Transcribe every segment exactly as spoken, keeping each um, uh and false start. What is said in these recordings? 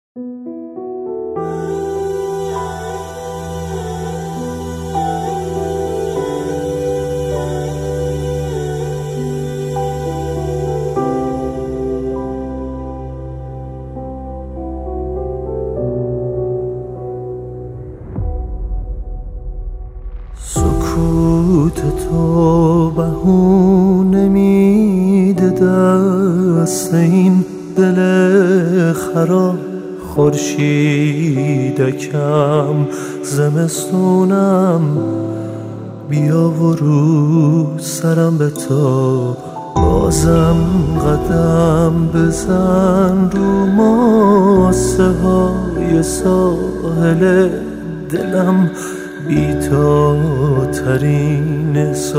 سکوت تو بهونه میده دست این دل خراب، خورشیدکم زمستونم بیا و رو سرم به تو، بازم قدم بزن رو ماسه های ساحل دلم، بی تو ترین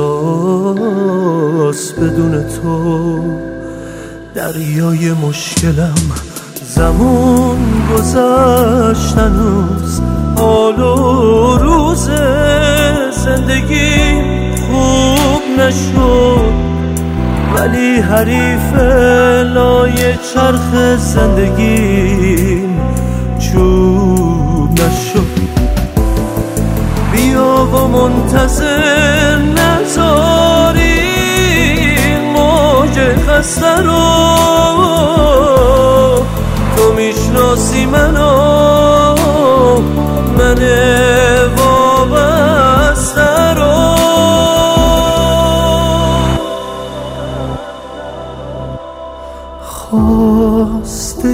احساس بدون تو دریای مشکلم. زمان گذشت هنوز حال و روز زندگی خوب نشد، ولی حریف لای چرخ زندگیم چوب نشد. بیا و منتظر نذاری موج خسته رو، تو میشناسی منو، من وابسته رو. خواسته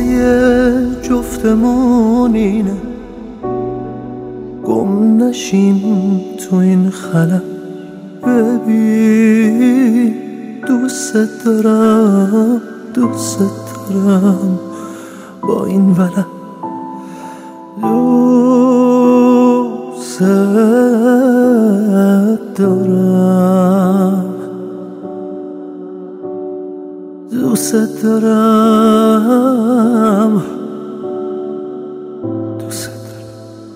جفتمون اینه گم نشیم تو این خلا، ببین دوست دارم دوست دارم با این ولا، دوست دارم دوست دارم دوست دارم.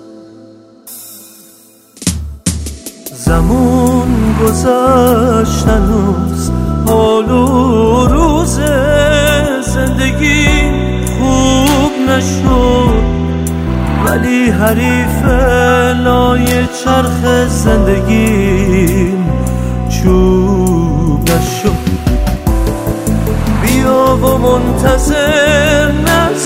زمان گذشت هنوز حال و روز زندگی خوب نشد، ولی حریف لای چرخ زندگیم چوب نشد. بیا و منتظر نذار